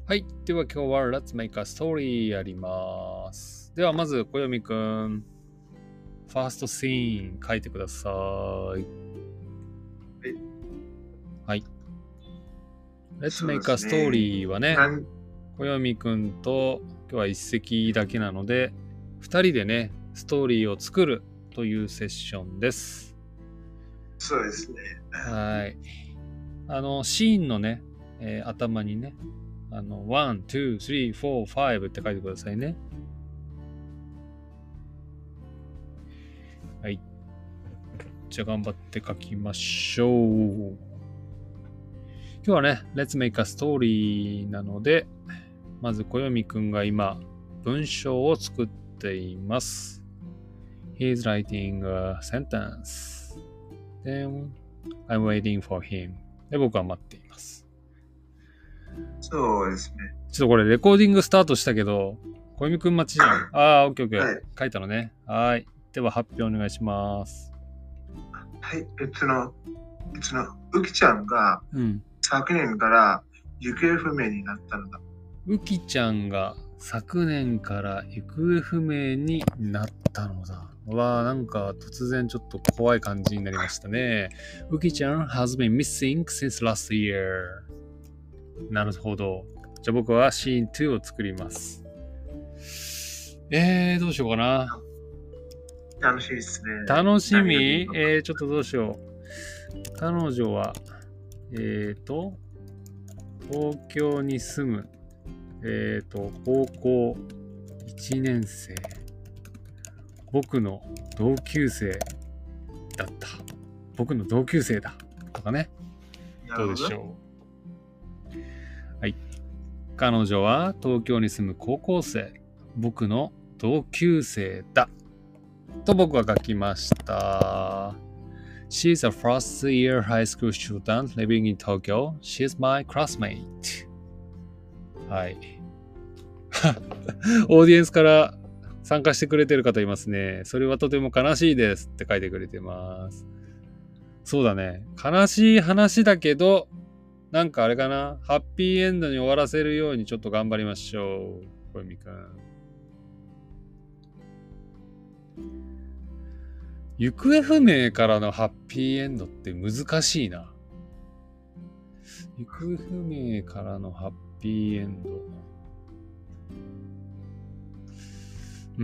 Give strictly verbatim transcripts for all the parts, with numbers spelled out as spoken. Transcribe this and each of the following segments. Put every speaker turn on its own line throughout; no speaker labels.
はい。では今日は Let's Make a Story やります。ではまず、小読くん、ファーストシーン書いてください。
はい。
はい。Let's
そうで
Make a
すね
Story はね、
なん
小読くんと今日は一席だけなので、二人でね、ストーリーを作るというセッションです。
そうですね。
はい。あの、シーンのね、えー頭にね、あの、ワン、ツー、スリー、フォー、ファイブって書いてくださいね。はい。じゃあ頑張って書きましょう。今日はね、Let's Make a Story なので、まず小読くんが今、文章を作っています。He's writing a sentence. Then I'm waiting for him. で、僕は待っています。
そうですね。
ちょっとこれレコーディングスタートしたけど、小読くん待ちじゃん。ああ、オッケーオッケー。
はい
書いたのね。はい。では発表お願いします。
はい。うちの、うちの、うきちゃんが
うん。
昨年から行方不明になったのだ。
うきちゃんが昨年から行方不明になったのだ。わあ、なんか突然ちょっと怖い感じになりましたね。うきちゃん has been missing since last year. なるほど。じゃあ僕はシーンツーを作ります。えー、どうしようかな。
楽しみですね。
楽しみ
何がいいのか
えー、ちょっとどうしよう。彼女は、えーと、東京に住む、えーと、高校いちねん生。僕の同級生だった。僕の同級生だ。とかね。どうでしょう。はい。彼女は東京に住む高校生。僕の同級生だ。と僕は書きました。She's a first year high school student living in Tokyo. She's my classmate. はい。オーディエンスから参加してくれてる方いますね。それはとても悲しいですって書いてくれてます。そうだね。悲しい話だけど、なんかあれかな。ハッピーエンドに終わらせるようにちょっと頑張りましょう。小読くん。行方不明からのハッピーエンドって難しいな。行方不明からのハッピーエンド。うん。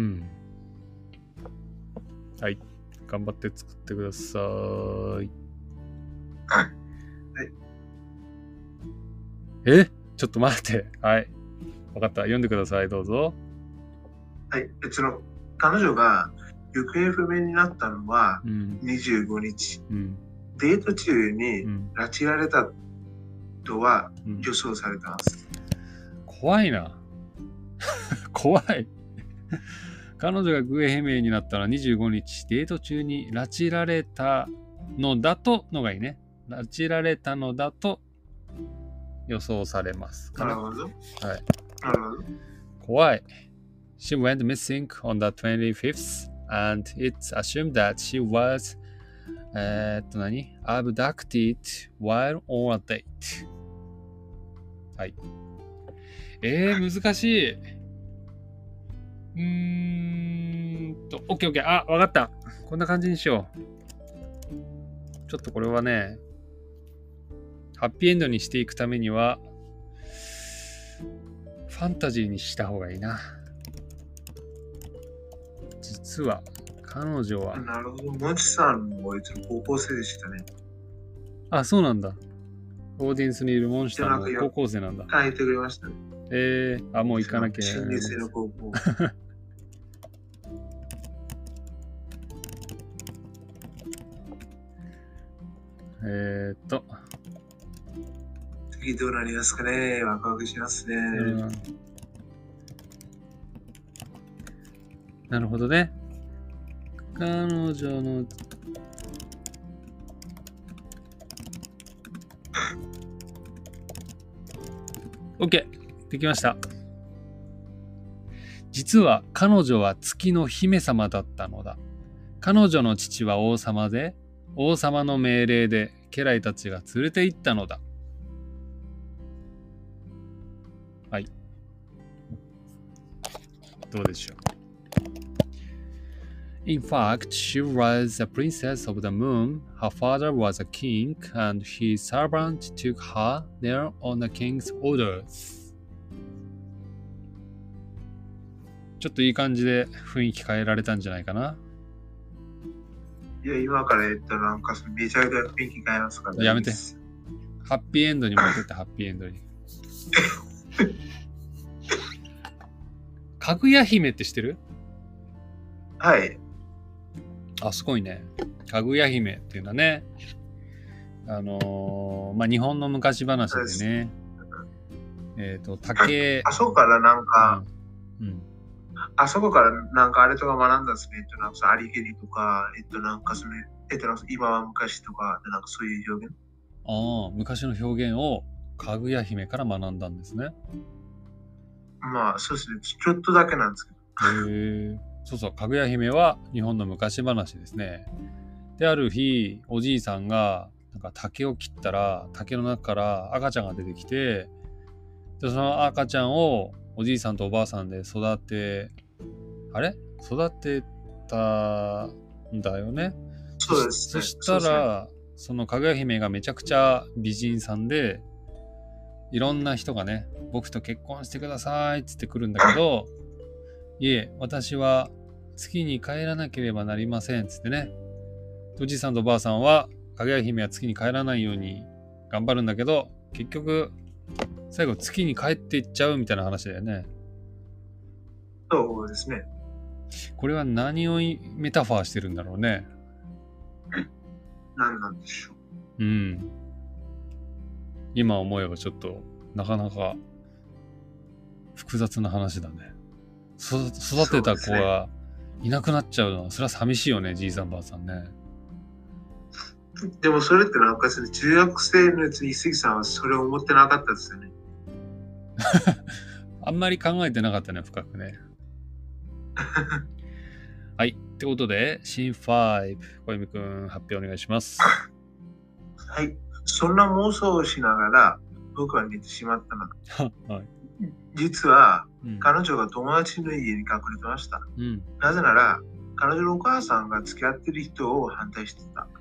はい。頑張って作ってください。
はい。
えちょっと待って。はい。わかった。読んでください。どうぞ。
はい。うちの、彼女が行方不明になったのは
うん。
にじゅうごにち。
うん。
デート中に
うん。
拉致られたとは
うん、
予想されてます。
怖いな。怖い。彼女が行方不明になったのはにじゅうごにち、デート中に拉致られたのだとのがいいね。拉致られたのだと予想されますかな。
なるほど。
はい。
なるほど。
怖い。She went missing on the twenty-fifth and it's assumed that she was えーっと何 abducted while on a date. はい。えー、難しい。うーんと、オッケーオッケー。あ、わかった。こんな感じにしよう。ちょっとこれはね、ハッピーエンドにしていくためには、ファンタジーにした方がいいな。実は、彼女は、
なるほど。もちさんもいつも高校生でしたね。
あ、そうなんだ。オーディエンスにいるモンスターも高校生なんだ。
書いてくれましたね。
えー、あ、もう行かなきゃ。
新入生の高校。
えーっと。
次どうなりますかね。ワクワクしますね。
うん、なるほどね。彼女のOK できました。実は彼女は月の姫様だったのだ。彼女の父は王様で、王様の命令で家来たちが連れて行ったのだ。はい。 どうでしょう。In fact, she was a princess of the moon. Her father was a king, and his servant took her there on the king's orders. ちょっといい感じで雰囲気変えられたんじゃないかな。
いや、今から言ったらなんかめちゃくちゃ雰囲気変えますから、ね。
やめて。ハッピーエンドに持ってって、ハッピーエンドに。かぐや姫って知ってる？
はい。
あ、すごいね。かぐや姫っていうのはね、あのー、まあ、日本の昔話でね、えっと、竹、
あそこからなんか、
うん、うん、
あそこからなんかあれとか学んだんですね。えっと、なんかありげりとか、えっと、なんかその、えっと、今は昔とか、なんかそういう表現。
ああ、昔の表現をかぐや姫から学んだんですね。
まあ、そうですね。ちょっとだけなんですけど。
へえ。そうそう、かぐや姫は日本の昔話ですね。で、ある日、おじいさんがなんか竹を切ったら、竹の中から赤ちゃんが出てきて、でその赤ちゃんをおじいさんとおばあさんで育て、あれ育てたんだよね。
そうです
ね。そしたら、そのかぐや姫がめちゃくちゃ美人さんで、いろんな人がね、僕と結婚してくださいって言ってくるんだけど、いえ、私は月に帰らなければなりませんっつってね。おじいさんとおばあさんはかぐや姫は月に帰らないように頑張るんだけど、結局最後月に帰っていっちゃうみたいな話だよね。
そうですね。
これは何をメタファーしてるんだろうね。
何なんでしょ
う。うん。今思えばちょっとなかなか複雑な話だね。育てた子がいなくなっちゃうのは、それは寂しいよね、じいさんばあさんね。
でもそれってなんかその中学生のやつ、伊杉さんはそれを思ってなかったですよね。
あんまり考えてなかったね、深くね。はい。ってことで、シーンファイブ、小泉くん、発表お願いします。
はい。そんな妄想をしながら、僕は寝てしまったの。はい、実は、うん、彼女が友達の家に隠れてました。うん、なぜなら、彼女のお母さんが付き合ってる人を反対してた。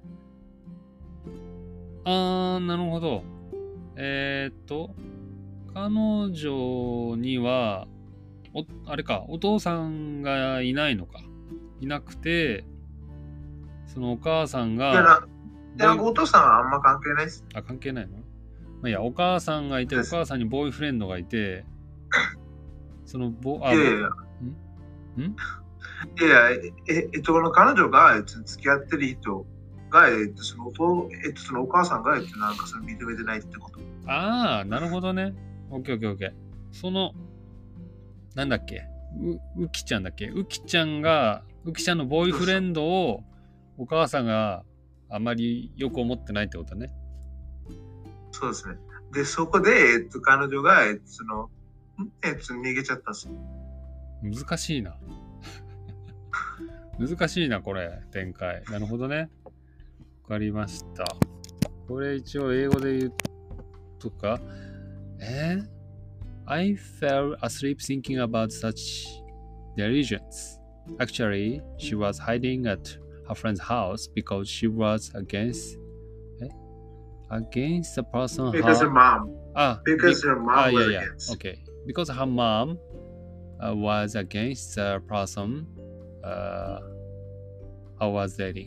あー、なるほど。えー、っと、彼女には、お、あれか、お父さんがいないのか。いなくて、そのお母さんが。
いやな、いやお父さんはあんま関係ないです。
あ、関係ないの？まあ、いや、お母さんがいて、お母さんにボーイフレンドがいて、そのボ、あ、
いやいやいや。んんいやいや、え、えっと、この彼女が付き合ってる人が、えっと、そのお、えっと、そのお母さんが、えっと、なんかその認めてないってこと。
ああ、なるほどね。オッケーオッケーオッケー。その、なんだっけ、う、うきちゃんだっけ、うきちゃんが、うきちゃんのボーイフレンドをお母さんがあまりよく思ってないってことね。
そうですね。で、そこで、えっと、彼女が、えっと、その、えっと、逃げちゃったんですよ。
難しいな。難しいな、これ、展開。なるほどね。わかりました。これ一応英語で言うとか、えー、I fell asleep thinking about such delusions. Actually, she was hiding at her friend's house because she was against eh? against the person
because her, her mom.
Ah,
because be, her mom ah, was
yeah, yeah.
against.
Okay. Because her mom uh, was against the person uh, I was dating.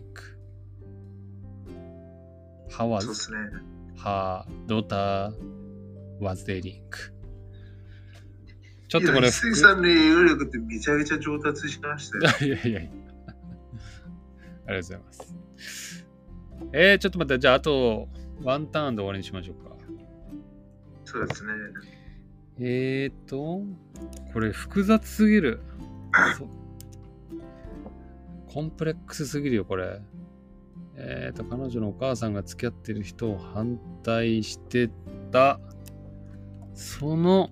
How was her daughter was dating? ちょっとこれ。
杉さんの英語力ってめちゃめちゃ上達しましたよ。
いやいやいや。ありがとうございます。えー、ちょっと待って、じゃああとワンターンで終わりにしましょうか。
そうですね。
えーと、これ複雑すぎる。コンプレックスすぎるよ、これ。えーと、彼女のお母さんが付き合ってる人を反対してた。その、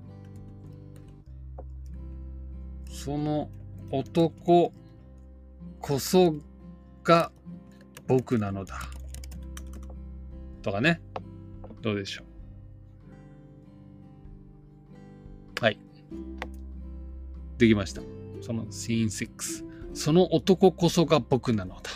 その男こそが僕なのだ。とかね。どうでしょう。はい。 できました。そのシーンろく。その男こそが僕なのだ。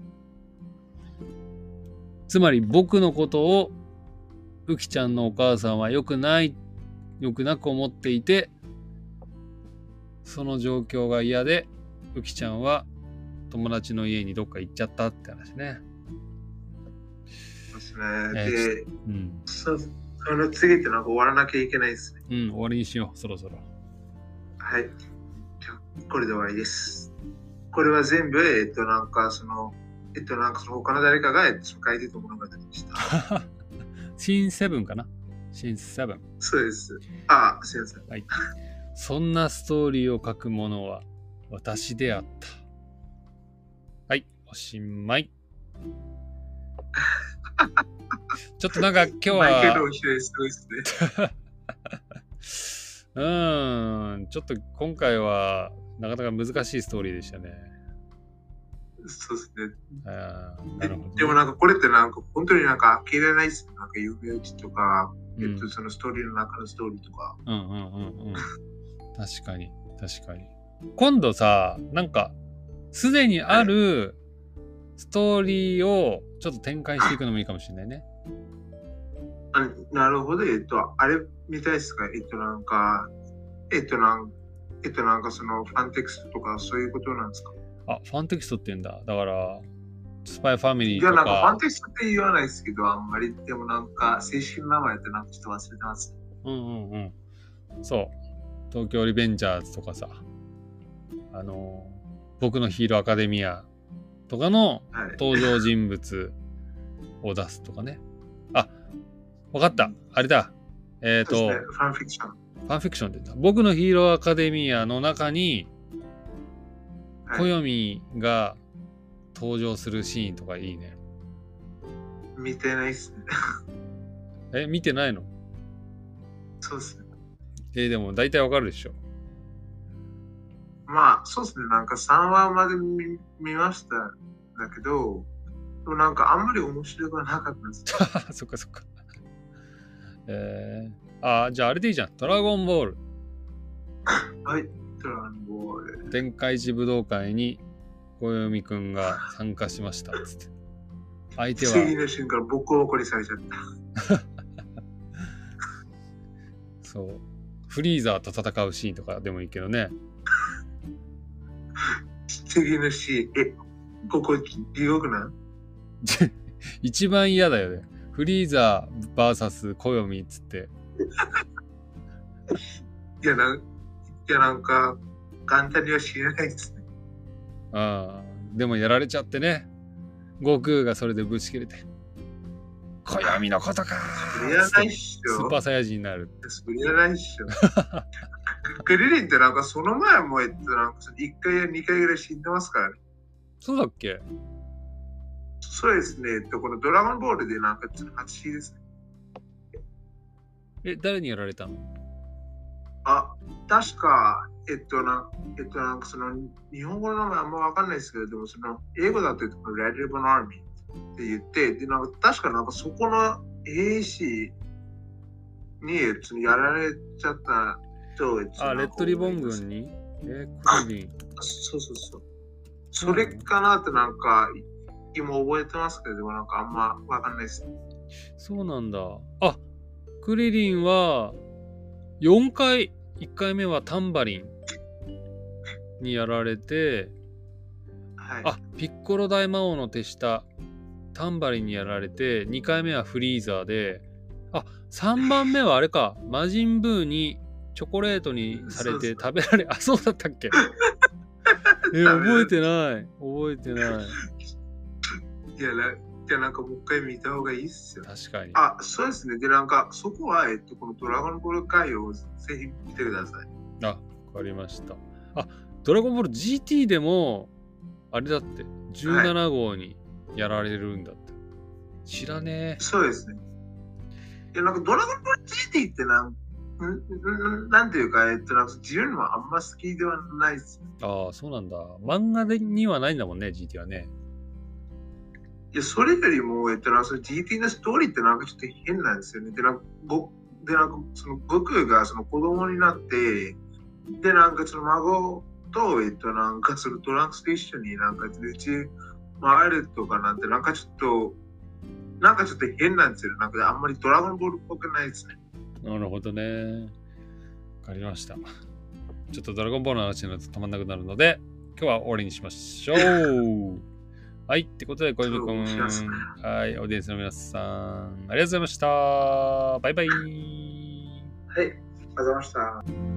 つまり僕のことをウキちゃんのお母さんは良くない、良くなく思っていて、その状況が嫌でウキちゃんは友達の家にどっか行っちゃったって話ね。
そうですね。えー、で、うん、そ, その次ってなんか終わらなきゃいけないですね。
うん、終わりにしよう、そろそろ。
はい。じゃこれで終わりです。これは全部、えっと、なんかその、えっと、なんかその他の誰かが、えっと、書いてた物語でした。
シーンセブンかなシーンセブン。
そうです。ああ、すいません。
はい。そんなストーリーを書くものは私であった。はい、おしまい。ちょっとなんか今日は。マイケル・オヒレすごいですね。うーん、ちょっと今回はなかなか難しいストーリーでしたね。
そうですね。
あなるほど、ね、
でもなんかこれってなんか本当になんか呆れないですね。なんか夢打ちとか、うん、えっと、そのストーリーの中のストーリーとか。
うんうんうんうん。確かに確かに。今度さ、なんかすでにあるストーリーをちょっと展開していくのもいいかもしれないね。
あなるほど。えっと、あれみたいですか。えっと、なんか、えっと、なんえっと、なんかそのファンテクストとかそういうことなんですか。
あ、ファンテキストって言うんだ。だから、スパイファミリーとか。
いや、なんかファンテキストって言わないですけど、あんまり。でもなんか、正式な名前ってなんかちょっと忘れてます。
うんうんうん。そう。東京リベンジャーズとかさ、あの、僕のヒーローアカデミアとかの登場人物を出すとかね。はい、あ、わかった。あれだ。えっ、ー、と、
ね、ファンフィクション。
ファンフィクションって言った。僕のヒーローアカデミアの中に、暦が登場するシーンとかいいね。
見てないっすね。
え、見てないの？
そうっすね。
えー、でも大体わかるでしょ。
まあ、そうっすね。なんかさんわまで 見, 見ました。だけど、でもなんかあんまり面白くなかったです。
そっかそっか。えー、あ、じゃああれでいいじゃん。ドラゴンボール。
はい。ドラゴンボール。
天下一武道会に暦くんが参加しましたっつって。相手は。
次の瞬間、ボコボコにされちゃった。
そう。フリーザーと戦うシーンとかでもいいけどね。
次のシーン、え、ここ地獄な
一番嫌だよね。フリーザー ブイエス 暦っつって。
いやな、いやなんか簡単には知れないですね。
ああ、でもやられちゃってね。悟空がそれでぶち切れて。暦のことか
ー。そりゃないっしょ。
スーパーサイヤ人になる。
そりゃないっしょ。クリリンってなんかその前もえっとなんかいっかいやにかいぐらい死んでますからね。
そうだっけ？
そうですね。えっとこのドラゴンボールでなんか初ですね。
え、誰にやられたの？
あ、確か、えっとな、えっとなんかその日本語の名前あんまわかんないですけれども、その英語だとレッドリボンアーミーって言って、でなんか確かなんかそこの兵士にやられちゃったと、
あ、レッドリボン軍に？えー、クリリン。
そうそうそう。それかなってなんか今覚えてますけど、なんかあんまわかんないです。
そうなんだ。あ、クリリンはよんかい、いっかいめはタンバリンにやられて、
はい、
あ、ピッコロ大魔王の手下タンバリンにやられて、にかいめはフリーザーで、あ、さんばんめはあれか、魔人ブーにチョコレートにされて食べられ、あ、そうだったっけ？え、覚えてない。覚えてない。
いや、じゃあなんかもう一回見た方がいいっすよ。
確かに。
あ、そうですね。で、なんかそこは、えっと、このドラゴンボール回をぜひ見てください。
あ、わかりました。あ、ドラゴンボール ジーティー でも、あれだって、じゅうなな号にやられるんだって。はい、知らねえ。
そうですね。いや、なんかドラゴンボール ジーティー ってなんんなんていうか、えっと、なんか自分はあんま好きではないです。
ああ、そうなんだ。漫画でにはないんだもんね、ジーティー はね。
いや、それよりも、えっと、なんかその ジーティー のストーリーってなんかちょっと変なんですよね。で、なんか、ごでなんかその悟空がその子供になって、 で、なんかその孫と、えっと、なんかそのトランクと一緒になんかうち回るとかなんて、なんかちょっと、なんかちょっと変なんですよ。なんかあんまりドラゴンボールっぽくないですね。
なるほどね。わかりました。ちょっとドラゴンボールの話になるとたまんなくなるので、今日は終わりにしましょう。はい、ってことで、小泉君、はい、オーディエンスの皆さん、ありがとうございました。バイバイ。はい、
ありがとうございました。